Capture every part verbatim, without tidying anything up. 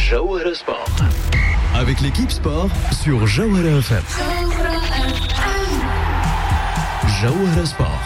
Jawhara Sport. Avec l'équipe sport sur Jawhara F M. Jawhara Sport.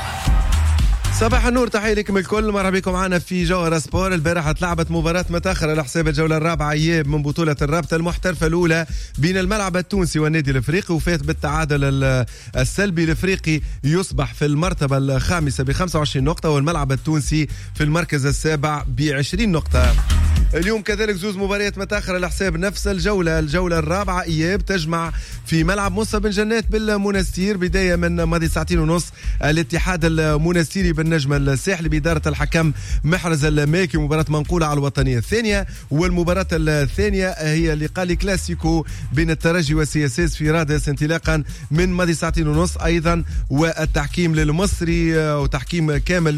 صباح النور، تحية لكم الكل، مرحبا بكم معنا في جوهرة سبور. البارحة تلعبت مباراة متأخرة على حساب الجولة الرابعة اياب من بطولة الرابطة المحترفة الأولى بين الملعب التونسي والنادي الأفريقي، وفات بالتعادل السلبي. الأفريقي يصبح في المرتبة الخامسة ب خمسة وعشرين نقطة والملعب التونسي في المركز السابع ب عشرين نقطة. اليوم كذلك زوز مباريات متأخرة على حساب نفس الجولة، الجولة الرابعة اياب تجمع في ملعب موسى بن جنات بالمنستير. بداية من ماضي ساعتين ونص الاتحاد المنستيري بالنجم الساحلي بإدارة الحكم محرز الماكي، مباراة منقولة على الوطنية الثانية. والمباراة الثانية هي لقاء كلاسيكو بين الترجي والسياسيس في رادس انطلاقا من ماضي ساعتين ونص أيضا، والتحكيم للمصري وتحكيم كامل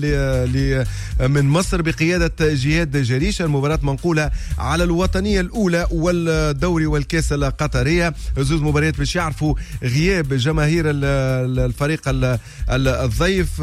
من مصر بقيادة جهاد جريشة. المباراة منقولة على الوطنية الأولى والدوري والكاس القطرية. زوز مباريات باش يعرفوا غياب جماهير الفريق الضيف.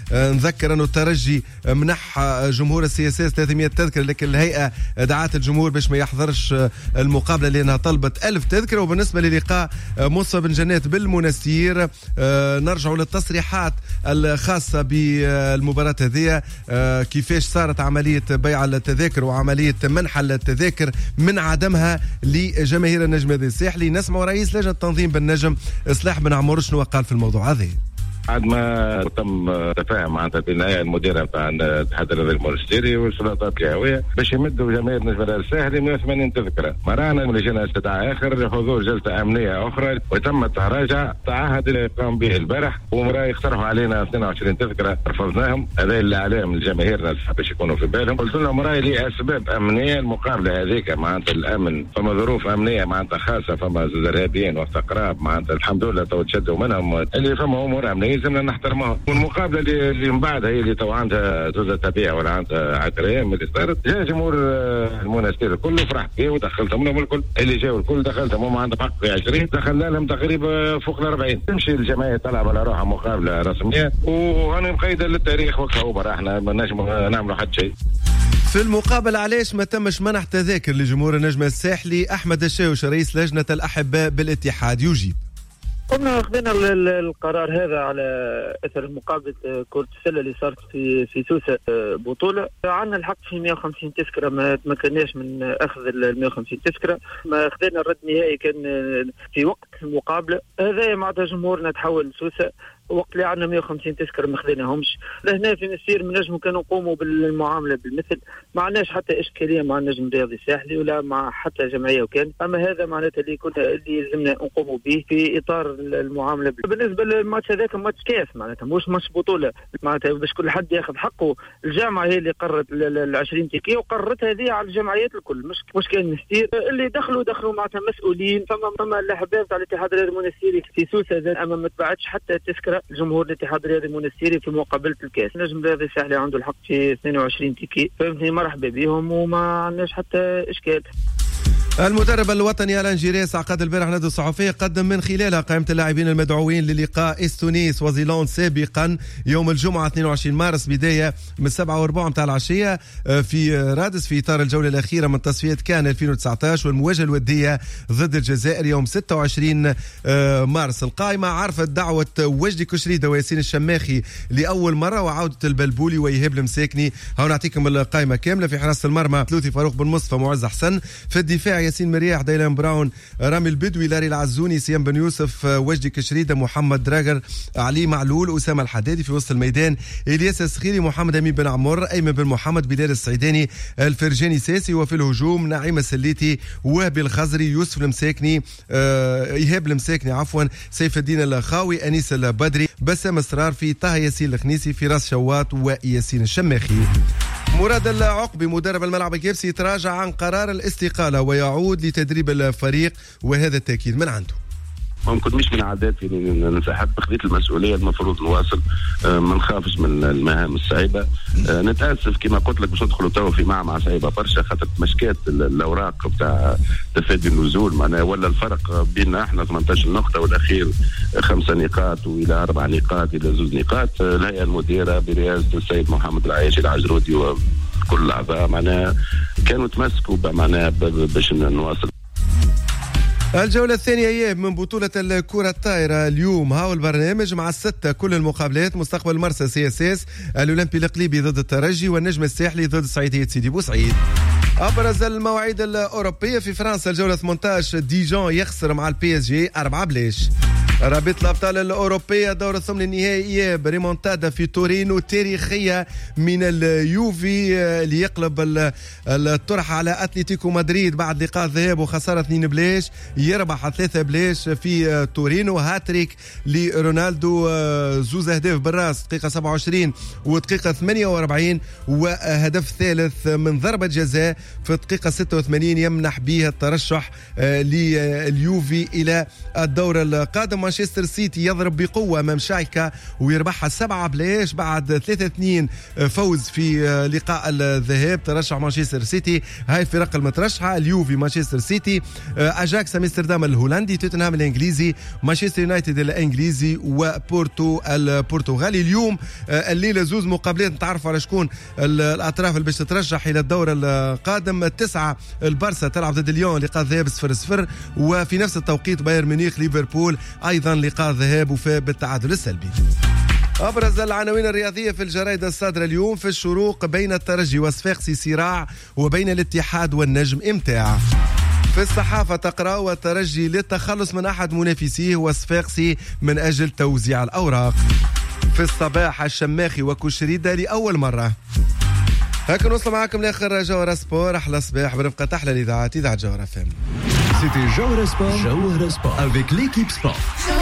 نذكر أنه الترجي منح جمهور السياسات ثلاثمائة تذكرة، لكن الهيئة دعت الجمهور باش ما يحضرش المقابلة لأنها طلبت ألف تذكرة. وبالنسبة للقاء موسى بن جنات بالمنستير نرجع للتصريحات الخاصة بالمباراة هذه، كيفاش صارت عملية بيع التذاكر وعملية منح التذاكر من عدمها لجماهير النجم الساحلي. نسمع رئيس لجنة التنظيم بالنجم إصلاح بن عمر شنو قال في الموضوع هذا. بعد ما تم تفاهم معناتها بين المديره نتاع الاتحاد المنستيري والسلطات الهويه باش يمدوا جماهير نجم الساحلي مئة وثمانين تذكره. مرعنا لجنه استدعاء اخر لحضور جلسه امنيه اخرى وتم التراجع تعهد اللي قام به البارح، ومراه يقترحوا علينا اثنين وعشرين تذكره رفضناهم. هذا اللي عليهم الجماهير باش يكونوا في بالهم. قلت لهم راي لاسباب امنيه المقابله هذيك معناتها الامن، فما ظروف امنيه معناتها خاصه، فما ارهابيين واستقراب معناتها الحمد لله تو تشدوا منهم، اللي فما امور امنيه لازمنا نحترمها. والمقابله اللي, اللي من بعدها هي اللي تو عندها زوزة تبيع ولا عندها عشرة من اللي صارت، جا جمهور المنستير الكل فرحت فيه ودخلتهم لهم الكل، اللي جاوا الكل دخلتهم، هم عندهم حق في عشرين دخلنا لهم تقريبا فوق ال أربعين. تمشي الجماعه تلعب على روحها مقابله رسميه وهنا مقيده للتاريخ وكا احنا ما نجموا نعملوا حد شيء. في المقابلة علاش ما تمش منح تذاكر لجمهور النجم الساحلي؟ أحمد الشاوش رئيس لجنة الأحباء بالاتحاد يجيب. قمنا أخذنا القرار هذا على أثر مقابلة كرة السلة اللي صارت في في سوسة بطولة. عندنا الحق في مئة وخمسين تذكرة، ما تمكناش من أخذ ال مئة وخمسين تذكرة. ما أخذنا الرد النهائي كان في وقت المقابلة هذا معناتها جمهورنا تحول سوسة وقت اللي عندنا مئة وخمسين تذكرة ما خذيناهمش. لهنا في نسير من نجم كانوا نقوموا بالمعاملة بالمثل، ما عندناش حتى إشكالية مع النجم الرياضي الساحلي ولا مع حتى جمعية وكان. أما هذا معناتها اللي كنا اللي لازمنا نقوموا به في إطار المعاملة. بالنسبة للماتش هذاك ماتش كاس معناتها مش ماتش بطولة، معناتها باش كل حد ياخذ حقه. الجامعة هي اللي قررت العشرين تيكية وقررت هذه على الجمعيات الكل، مش مش كان نسير اللي دخلوا دخلوا معناتها مسؤولين. فما فما الأحباب تاع الاتحاد الرياضي المنستيري في سوسة أما ما تبعتش حتى تذكرة جمهور الاتحاد الرياضي المنستيري في مقابلة الكاس. النجم الرياضي الساحلي عنده الحق في اثنين وعشرين تيكي، فهمتني، مرحبا بهم وما عندناش حتى إشكال. المدرب الوطني ألان جيريس عقد البارح ندوة صحفية قدم من خلالها قائمة اللاعبين المدعوين للقاء استونيس وزيلاند سابقا يوم الجمعة اثنين وعشرين مارس بداية من سبعة وربع متاع العشية في رادس في إطار الجولة الأخيرة من تصفيات كان ألفين وتسعة عشر، والمواجهة الودية ضد الجزائر يوم ستة وعشرين مارس. القائمة عرفت دعوة وجدي كشريدة وياسين الشماخي لأول مرة وعودة البلبولي ويهاب المساكني. هون نعطيكم القائمة كاملة. في حراسة المرمى ثلوثي فاروق بن مصطفى معز حسن، في الدفاع ياسين مرياح ديلان براون رامي البدوي لاري العزوني سيام بن يوسف وجدي كشريدة محمد دراجر علي معلول أسامة الحدادي. في وسط الميدان إلياس السخيري محمد أمين بن عمر أيمن بن محمد بلال السعيداني الفرجاني ساسي. وفي الهجوم نعيم السليتي وهبي الخزري يوسف المساكني آه إيهاب المساكني عفوا سيف الدين الخاوي أنيس البدري بسام اسرار في طه ياسين الخنيسي فراس شوات وياسين الشماخي. مراد العقبي مدرب الملعب الكيفسي يتراجع عن قرار الاستقالة ويعود لتدريب الفريق، وهذا التأكيد من عنده. ممكن مش من عاداتي ننسحب، بخذيت المسؤوليه المفروض نواصل، ما نخافش من المهام الصعيبه. نتاسف كما قلت لك باش ندخلوا توا في معمعة صعيبه برشا، خاطر مشكات الاوراق بتاع تفادي النزول معناها، ولا الفرق بيننا احنا ثمانية عشر نقطه والاخير خمسه نقاط والى اربع نقاط الى زوج نقاط. الهيئه المديره برئاسه السيد محمد العايشي العجرودي كل الاعضاء معناها كانوا تمسكوا معناها باش نواصل. الجولة الثانية اياب من بطولة الكرة الطائرة اليوم. هاو البرنامج مع الستة كل المقابلات. مستقبل مرسى سي اس اس، الأولمبي القليبي ضد الترجي، والنجم الساحلي ضد صعيدية سيدي بوسعيد. أبرز المواعيد الأوروبية في فرنسا، الجولة ثمانية عشر ديجون يخسر مع البي اس جي أربعة بلاش. رابطة الأبطال الأوروبية دور الثمن النهائي إياب، ريمونتادا في تورينو تاريخية من اليوفي اللي يقلب الطرح على أتلتيكو مدريد بعد لقاء الذهاب وخسارة اثنين بلاش، يربح ثلاثة بلاش في تورينو. هاتريك لرونالدو، زوز أهداف بالراس دقيقة سبعة وعشرين ودقيقة ثمانية وأربعين، وهدف ثالث من ضربة جزاء في الدقيقة ستة وثمانين يمنح به الترشح لليوفي إلى الدور القادم. مانشستر سيتي يضرب بقوة أمام شالكة ويربحها سبعة بلاش بعد ثلاثة اثنين فوز في لقاء الذهاب. ترشح مانشستر سيتي، هاي الفرق المترشحة: اليوفي، مانشستر سيتي، أجاكس أمستردام الهولندي، توتنهام الإنجليزي، مانشستر يونايتد الإنجليزي، وبورتو البرتغالي. اليوم الليلة زوز مقابلات نتعرف على شكون الأطراف اللي باش تترشح إلى الدور القادم. التسعة البارسا تلعب ضد ليون، لقاء ذهاب صفر صفر، وفي نفس التوقيت بايرن ميونخ ليفربول أيضا لقاء ذهاب وفاء بالتعادل السلبي. أبرز العناوين الرياضية في الجرائد الصادرة اليوم: في الشروق بين الترجي وصفاقسي صراع، وبين الاتحاد والنجم إمتاع. في الصحافة تقرأ: والترجي للتخلص من أحد منافسيه وصفاقسي من أجل توزيع الأوراق. في الصباح: الشماخي وكوشريدة لأول مرة. هكا نوصل معاكم لاخر جوهرة سبور. احلى صباح برفقة احلى الاذاعات، اذاعة جوهرة فم. C'était Jawara Sport. Jawara Sport avec l'équipe sport.